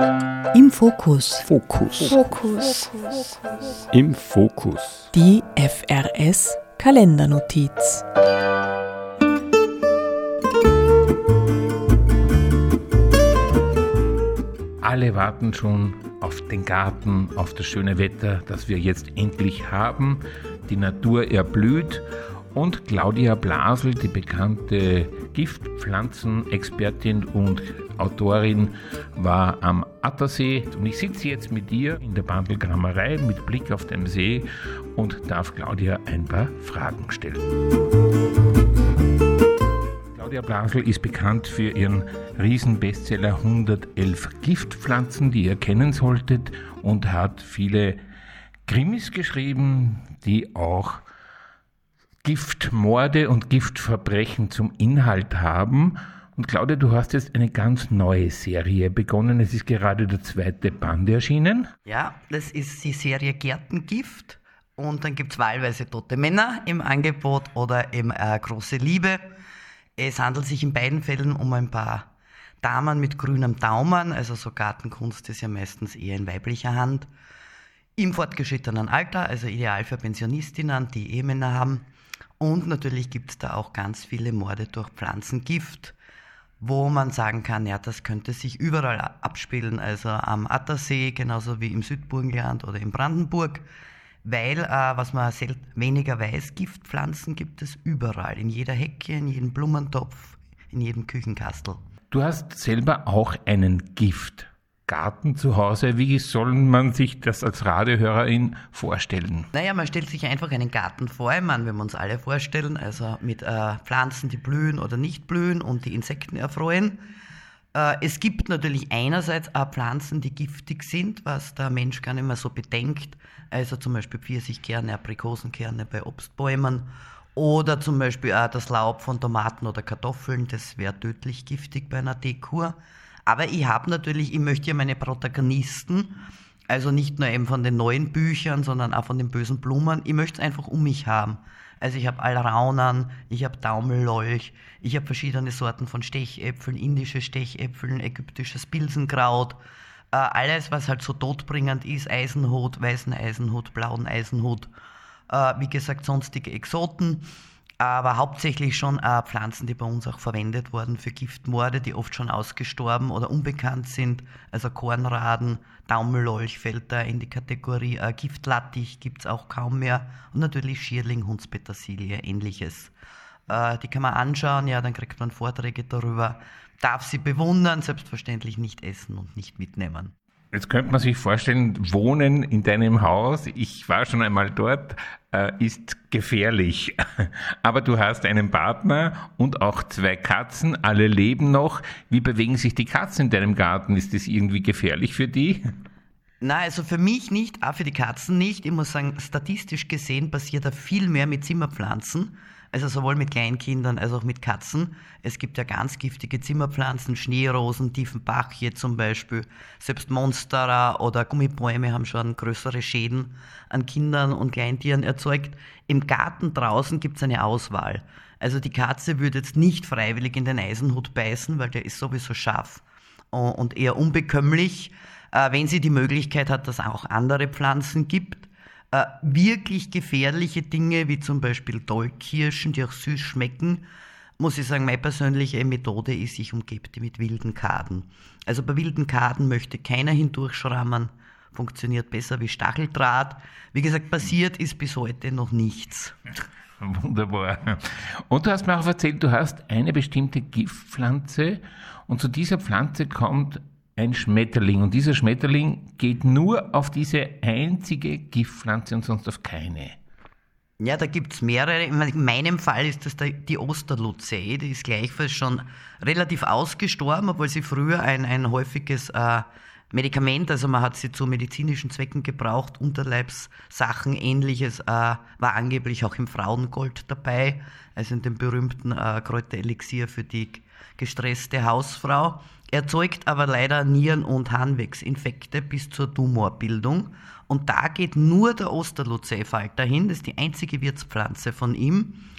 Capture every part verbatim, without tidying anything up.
Im Fokus. Fokus. Fokus. Im Fokus. Die F R S Kalendernotiz. Alle warten schon auf den Garten, auf das schöne Wetter, das wir jetzt endlich haben. Die Natur erblüht und Claudia Blasel, die bekannte Giftpflanzenexpertin und Autorin, war am Attersee. Und ich sitze jetzt mit dir in der Bandelgrammerei mit Blick auf den See und darf Claudia ein paar Fragen stellen. Claudia Blasel ist bekannt für ihren Riesenbestseller hundertelf Giftpflanzen, die ihr kennen solltet, und hat viele Krimis geschrieben, die auch Giftmorde und Giftverbrechen zum Inhalt haben. Und Claudia, du hast jetzt eine ganz neue Serie begonnen. Es ist gerade der zweite Band erschienen. Ja, das ist die Serie Gärtengift. Und dann gibt es wahlweise Tote Männer im Angebot oder eben äh, Große Liebe. Es handelt sich in beiden Fällen um ein paar Damen mit grünem Daumen. Also so Gartenkunst ist ja meistens eher in weiblicher Hand. Im fortgeschrittenen Alter, also ideal für Pensionistinnen, die Ehemänner haben. Und natürlich gibt es da auch ganz viele Morde durch Pflanzengift, wo man sagen kann, ja, das könnte sich überall abspielen, also am Attersee, genauso wie im Südburgenland oder in Brandenburg, weil, äh, was man sel- weniger weiß, Giftpflanzen gibt es überall, in jeder Hecke, in jedem Blumentopf, in jedem Küchenkastel. Du hast selber auch einen Giftgarten zu Hause. Wie soll man sich das als Radiohörerin vorstellen? Naja, man stellt sich einfach einen Garten vor, ich meine, wenn wir uns alle vorstellen, also mit äh, Pflanzen, die blühen oder nicht blühen und die Insekten erfreuen. Äh, es gibt natürlich einerseits auch Pflanzen, die giftig sind, was der Mensch gar nicht mehr so bedenkt, also zum Beispiel Pfirsichkerne, Aprikosenkerne bei Obstbäumen oder zum Beispiel auch das Laub von Tomaten oder Kartoffeln, das wäre tödlich giftig bei einer Teekur. Aber ich habe natürlich, ich möchte ja meine Protagonisten, also nicht nur eben von den neuen Büchern, sondern auch von den bösen Blumen, ich möchte es einfach um mich haben. Also ich habe Alraunen, ich habe Daumellolch, ich habe verschiedene Sorten von Stechäpfeln, indische Stechäpfeln, ägyptisches Pilsenkraut, äh, alles, was halt so todbringend ist, Eisenhut, weißen Eisenhut, blauen Eisenhut, äh, wie gesagt, sonstige Exoten. Aber hauptsächlich schon äh, Pflanzen, die bei uns auch verwendet wurden für Giftmorde, die oft schon ausgestorben oder unbekannt sind. Also Kornraden, Daumellolch fällt da in die Kategorie äh, Giftlattich, gibt es auch kaum mehr. Und natürlich Schierling, Hundspetersilie, ähnliches. Äh, die kann man anschauen, ja, dann kriegt man Vorträge darüber, darf sie bewundern, selbstverständlich nicht essen und nicht mitnehmen. Jetzt könnte man sich vorstellen, Wohnen in deinem Haus, ich war schon einmal dort, äh, ist gefährlich. Aber du hast einen Partner und auch zwei Katzen, alle leben noch. Wie bewegen sich die Katzen in deinem Garten? Ist das irgendwie gefährlich für die? Nein, also für mich nicht, auch für die Katzen nicht. Ich muss sagen, statistisch gesehen passiert da viel mehr mit Zimmerpflanzen. Also sowohl mit Kleinkindern als auch mit Katzen. Es gibt ja ganz giftige Zimmerpflanzen, Schneerosen, Tiefenbachie zum Beispiel. Selbst Monstera oder Gummibäume haben schon größere Schäden an Kindern und Kleintieren erzeugt. Im Garten draußen gibt es eine Auswahl. Also die Katze würde jetzt nicht freiwillig in den Eisenhut beißen, weil der ist sowieso scharf und eher unbekömmlich. Wenn sie die Möglichkeit hat, dass es auch andere Pflanzen gibt, Äh, wirklich gefährliche Dinge, wie zum Beispiel Dolchkirschen, die auch süß schmecken, muss ich sagen, meine persönliche Methode ist, ich umgebe die mit wilden Kaden. Also bei wilden Kaden möchte keiner hindurchschrammen, funktioniert besser wie Stacheldraht. Wie gesagt, passiert ist bis heute noch nichts. Wunderbar. Und du hast mir auch erzählt, du hast eine bestimmte Giftpflanze und zu dieser Pflanze kommt ein Schmetterling. Und dieser Schmetterling geht nur auf diese einzige Giftpflanze und sonst auf keine. Ja, da gibt es mehrere. In meinem Fall ist das die Osterlucee. Die ist gleichfalls schon relativ ausgestorben, obwohl sie früher ein, ein häufiges äh, Medikament, also man hat sie zu medizinischen Zwecken gebraucht, Unterleibssachen, ähnliches, äh, war angeblich auch im Frauengold dabei, also in dem berühmten äh, Kräuterelixier für die gestresste Hausfrau. Erzeugt aber leider Nieren- und Harnwegsinfekte bis zur Tumorbildung. Und da geht nur der Osterlucee-Falter hin, das ist die einzige Wirtspflanze von ihm.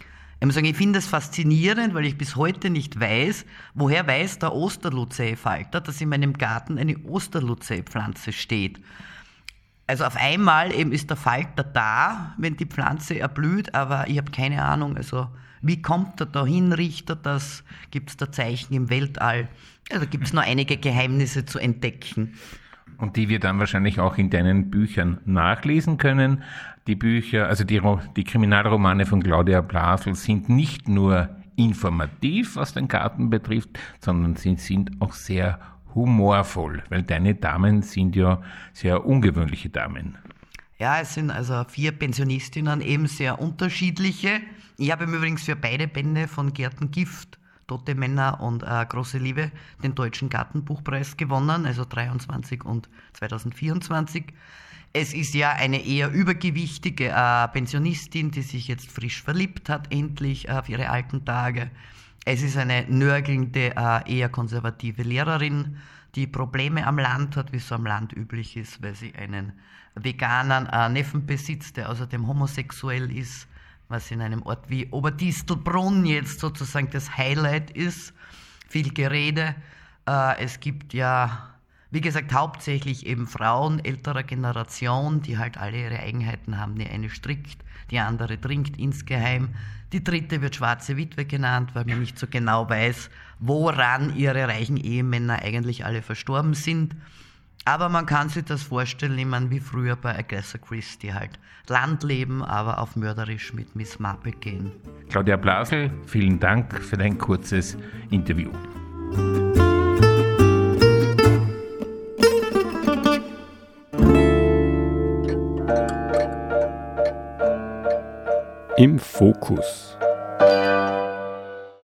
Ich muss sagen, ich finde es faszinierend, weil ich bis heute nicht weiß, woher weiß der Osterlucei-Falter, dass in meinem Garten eine Osterlucei-Pflanze steht. Also auf einmal eben ist der Falter da, wenn die Pflanze erblüht, aber ich habe keine Ahnung, also wie kommt er da hin, riecht er das, gibt es da Zeichen im Weltall? Also gibt es noch einige Geheimnisse zu entdecken. Und die wir dann wahrscheinlich auch in deinen Büchern nachlesen können. Die Bücher, also die, die Kriminalromane von Claudia Blasel sind nicht nur informativ, was den Garten betrifft, sondern sie sind auch sehr humorvoll, weil deine Damen sind ja sehr ungewöhnliche Damen. Ja, es sind also vier Pensionistinnen, eben sehr unterschiedliche. Ich habe im Übrigen für beide Bände von Gärten Gift, Tote Männer und äh, Große Liebe, den Deutschen Gartenbuchpreis gewonnen, also dreiundzwanzig und zweitausendvierundzwanzig. Es ist ja eine eher übergewichtige äh, Pensionistin, die sich jetzt frisch verliebt hat, endlich äh, auf ihre alten Tage. Es ist eine nörgelnde, äh, eher konservative Lehrerin, die Probleme am Land hat, wie es so am Land üblich ist, weil sie einen veganen äh, Neffen besitzt, der außerdem homosexuell ist, was in einem Ort wie Oberdistelbrunn jetzt sozusagen das Highlight ist. Viel Gerede. Äh, es gibt ja, wie gesagt, hauptsächlich eben Frauen älterer Generation, die halt alle ihre Eigenheiten haben. Die eine strickt, die andere trinkt insgeheim. Die dritte wird schwarze Witwe genannt, weil man nicht so genau weiß, woran ihre reichen Ehemänner eigentlich alle verstorben sind. Aber man kann sich das vorstellen, ich meine, wie früher bei Agatha Christie halt. Landleben, aber auf mörderisch mit Miss Marple gehen. Claudia Blasel, vielen Dank für dein kurzes Interview. Im Fokus.